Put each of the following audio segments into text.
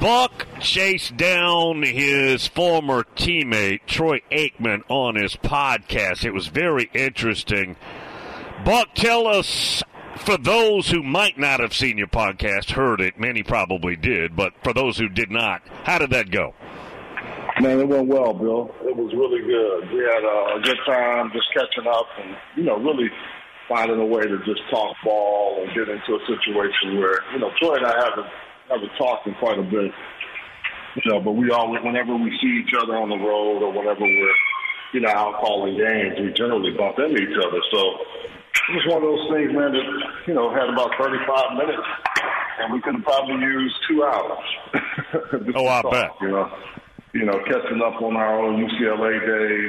Buck chased down his former teammate, Troy Aikman, on his podcast. It was very interesting. Buck, tell us, for those who might not have seen your podcast, heard it, many probably did, but for those who did not, how did that go? Man, it went well, Bill. It was really good. We had a good time just catching up and, really finding a way to just talk ball and get into a situation where, Troy and I haven't talked in quite a bit, but we always, whenever we see each other on the road or whenever we're, out calling games, we generally bump into each other. So it was one of those things, man, that, had about 35 minutes, and we could have probably used 2 hours. I bet. Catching up on our own UCLA days,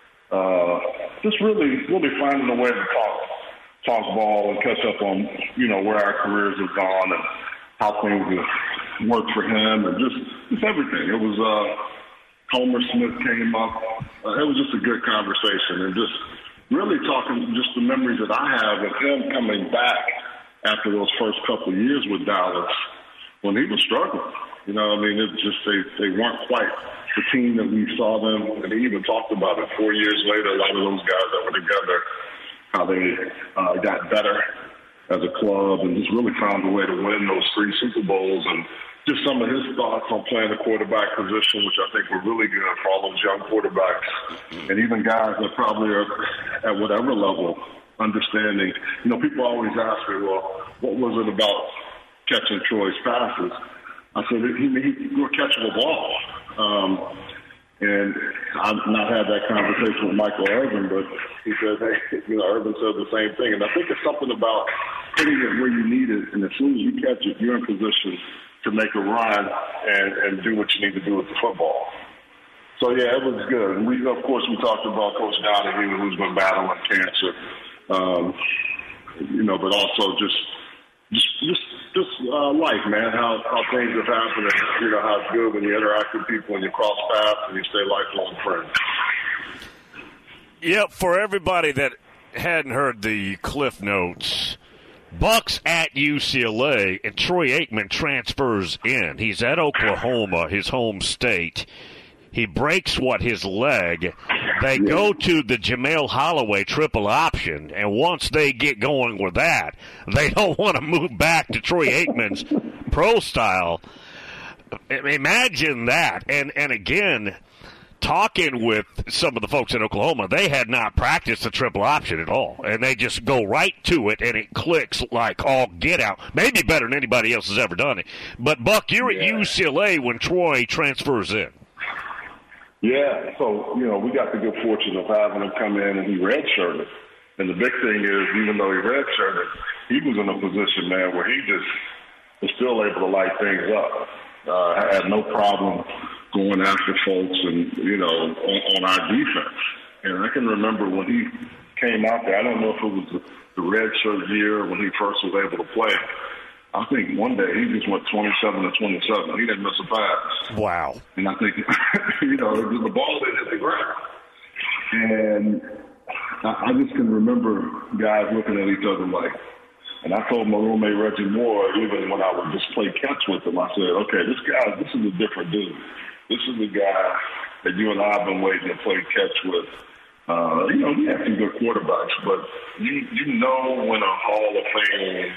just really finding a way to talk ball and catch up on, where our careers have gone and how things have worked for him and just everything. It was, Homer Smith came up. It was just a good conversation and just really talking just the memories that I have of him coming back after those first couple of years with Dallas when he was struggling. It's just they weren't quite the team that we saw them, and he even talked about it 4 years later. A lot of those guys that were together, how they got better as a club and just really found a way to win those 3 Super Bowls, and just some of his thoughts on playing the quarterback position, which I think were really good for all those young quarterbacks, and even guys that probably are at whatever level understanding. People always ask me, well, what was it about catching Troy's passes? I said he were catching the ball. And I've not had that conversation with Michael Irvin, but he said, Irvin said the same thing. And I think it's something about putting it where you need it, and as soon as you catch it, you're in position to make a run and do what you need to do with the football. So, yeah, it was good. And we talked about Coach Donahue, who's been battling cancer, but also just life, man, how things have happened and, how it's good when you interact with people and you cross paths and you stay lifelong friends. Yep, for everybody that hadn't heard the Cliff Notes, Buck's at UCLA and Troy Aikman transfers in. He's at Oklahoma, his home state. He breaks, his leg. They go to the Jamel Holloway triple option, and once they get going with that, they don't want to move back to Troy Aikman's pro style. Imagine that. And again, talking with some of the folks in Oklahoma, they had not practiced the triple option at all, and they just go right to it, and it clicks like all get out. Maybe better than anybody else has ever done it. But, Buck, you're at UCLA when Troy transfers in. Yeah, so, we got the good fortune of having him come in, and he redshirted. And the big thing is, even though he redshirted, he was in a position, man, where he just was still able to light things up. Had no problem going after folks and, on our defense. And I can remember when he came out there, I don't know if it was the redshirt year when he first was able to play. I think one day he just went 27 to 27. He didn't miss a pass. Wow. And I think, the ball didn't hit the ground. And I just can remember guys looking at each other like, and I told my roommate Reggie Moore, even when I would just play catch with him, I said, okay, this is a different dude. This is the guy that you and I have been waiting to play catch with. We have some good quarterbacks, but you know when a Hall of Fame,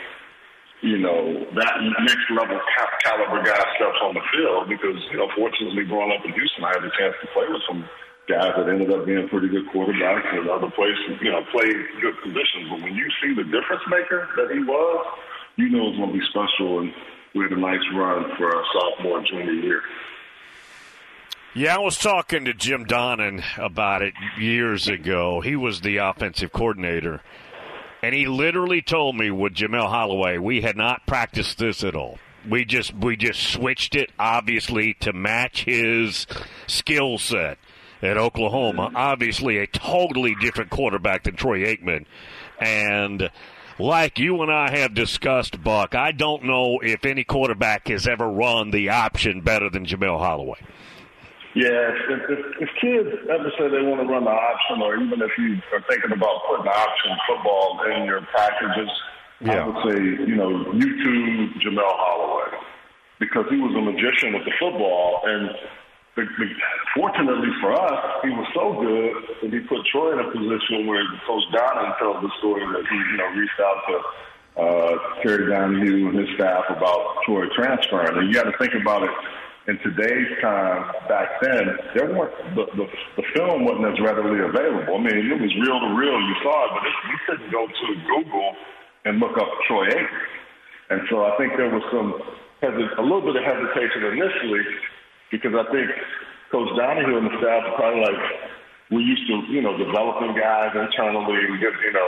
that next level caliber guy steps on the field because, fortunately growing up in Houston, I had the chance to play with some guys that ended up being pretty good quarterbacks and other places, played good positions. But when you see the difference maker that he was, it's going to be special, and we had a nice run for our sophomore and junior year. Yeah, I was talking to Jim Donnan about it years ago. He was the offensive coordinator. And he literally told me with Jamel Holloway, we had not practiced this at all. We just switched it, obviously, to match his skill set at Oklahoma. Obviously, a totally different quarterback than Troy Aikman. And like you and I have discussed, Buck, I don't know if any quarterback has ever run the option better than Jamel Holloway. Yeah, if kids ever say they want to run the option, or even if you are thinking about putting the option football in your packages, I would say, YouTube Jamel Holloway. because he was a magician with the football. And fortunately for us, he was so good that he put Troy in a position where Coach Donnan tells the story that he, reached out to Terry Donahue and his staff about Troy transferring. And you got to think about it. In today's time, back then, there weren't the film wasn't as readily available. I mean, it was reel to reel, you saw it, but you couldn't go to Google and look up Troy Aikman. And so I think there was a little bit of hesitation initially, because I think Coach Donahue and the staff are probably like, we're used to, developing guys internally and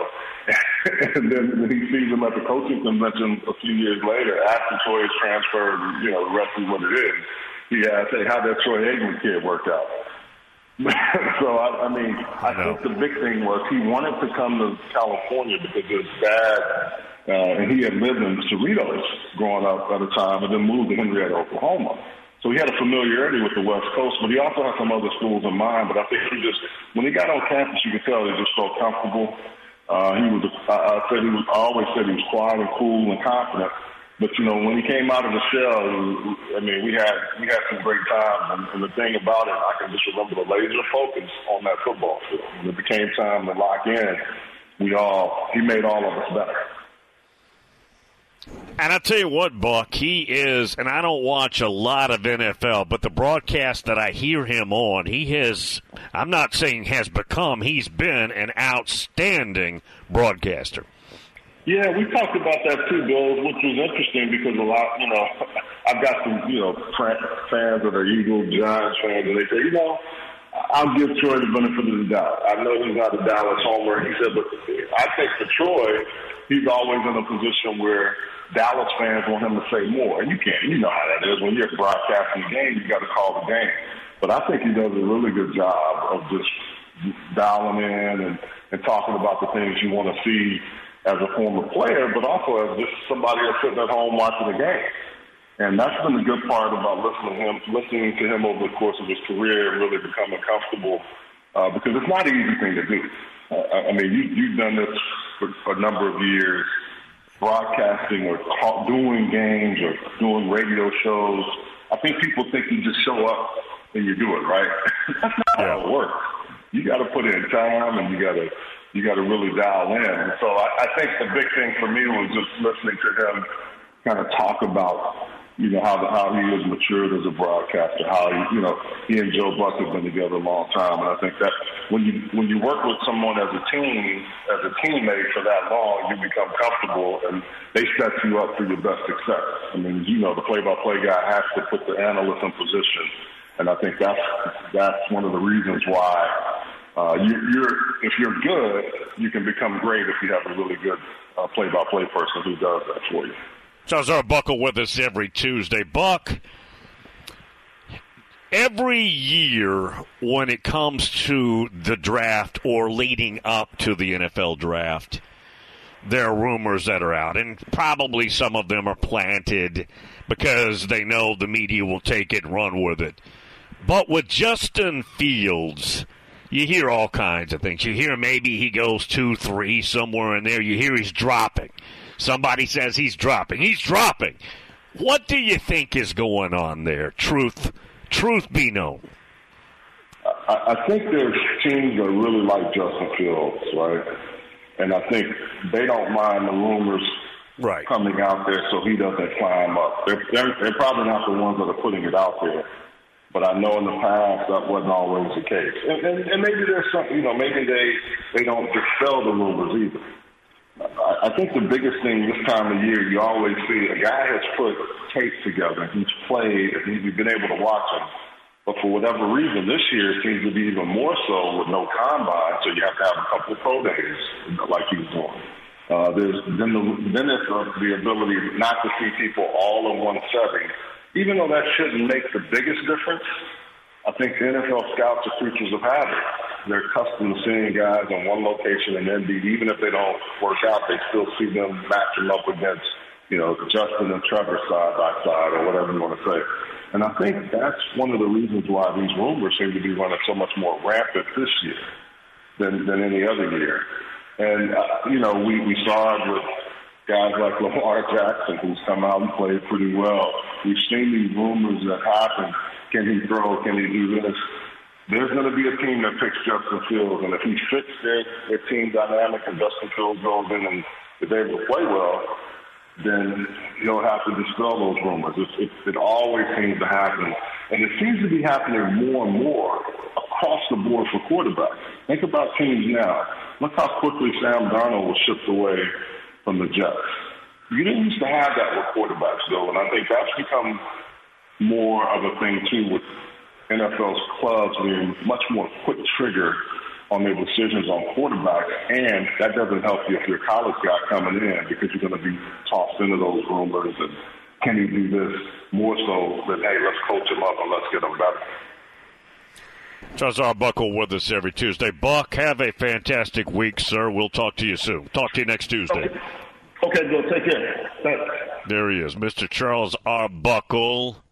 and then when he sees them at the coaching convention a few years later, after Troy is transferred, the rest is what it is. He asked, hey, how'd that Troy Aikman kid work out? So, I think the big thing was he wanted to come to California because his dad, and he had lived in Cerritos growing up at the time and then moved to Henrietta, Oklahoma. So he had a familiarity with the West Coast, but he also had some other schools in mind. But I think when he got on campus, you could tell he just felt comfortable. I always said he was quiet and cool and confident. But, when he came out of the shell, we had some great times. And the thing about it, I can just remember the laser focus on that football field. When it became time to lock in, he made all of us better. And I'll tell you what, Buck, he is, and I don't watch a lot of NFL, but the broadcast that I hear him on, I'm not saying has become, he's been an outstanding broadcaster. Yeah, we talked about that too, Bill, which was interesting because a lot, I've got some, fans that are Eagles, Giants fans, and they say, I'll give Troy the benefit of the doubt. I know he's not a Dallas homer. He said, but I think for Troy, he's always in a position where Dallas fans want him to say more. And you can't. You know how that is. When you're broadcasting a game, you got to call the game. But I think he does a really good job of just dialing in and talking about the things you want to see as a former player, but also as just somebody that's sitting at home watching the game. And that's been the good part about listening to him over the course of his career and really becoming comfortable, because it's not an easy thing to do. You've done this for a number of years, broadcasting or doing games or doing radio shows. I think people think you just show up and you do it, right? That's not how it works. You got to put in time, and you got to really dial in. And so I think the big thing for me was just listening to him kind of talk about, how he has matured as a broadcaster, how he and Joe Buck have been together a long time. And I think that when you work with someone as a teammate for that long, you become comfortable and they set you up for your best success. The play-by-play guy has to put the analyst in position. And I think that's one of the reasons why if you're good, you can become great if you have a really good play-by-play person who does that for you. Charles Buckle with us every Tuesday. Buck, every year when it comes to the draft or leading up to the NFL draft, there are rumors that are out, and probably some of them are planted because they know the media will take it and run with it. But with Justin Fields, you hear all kinds of things. You hear maybe he goes 2-3 somewhere in there. You hear he's dropping. Somebody says he's dropping. He's dropping. What do you think is going on there? Truth be known. I think there's teams that really like Justin Fields, right? And I think they don't mind the rumors coming out there so he doesn't climb up. They're probably not the ones that are putting it out there. But I know in the past that wasn't always the case. And maybe there's something, maybe they don't dispel the rumors either. I think the biggest thing this time of year, you always see a guy has put tape together, he's played, and you've been able to watch him. But for whatever reason, this year it seems to be even more so with no combine, so you have to have a couple of pro days like he's doing. There's the ability not to see people all in one setting. Even though that shouldn't make the biggest difference, I think the NFL scouts are creatures of habit. They're accustomed to seeing guys in one location and then even if they don't work out, they still see them match them up against, Justin and Trevor side by side or whatever you want to say. And I think that's one of the reasons why these rumors seem to be running so much more rampant this year than any other year. And, we saw it with guys like Lamar Jackson, who's come out and played pretty well. We've seen these rumors that happen. Can he throw? Can he do this? There's going to be a team that picks Justin Fields, and if he fits their team dynamic and Justin Fields goes in and is able to play well, then you'll have to dispel those rumors. It always seems to happen, and it seems to be happening more and more across the board for quarterbacks. Think about teams now. Look how quickly Sam Darnold was shipped away from the Jets. You didn't used to have that with quarterbacks, though, and I think that's become more of a thing, too, with NFL's clubs being much more quick trigger on their decisions on quarterbacks, and that doesn't help you if you're a college guy coming in because you're going to be tossed into those rumors and can he do this more so than, hey, let's coach him up and let's get him better. Charles Arbuckle with us every Tuesday. Buck, have a fantastic week, sir. We'll talk to you soon. Talk to you next Tuesday. Okay, Bill. Take care. Thanks. There he is, Mr. Charles Arbuckle.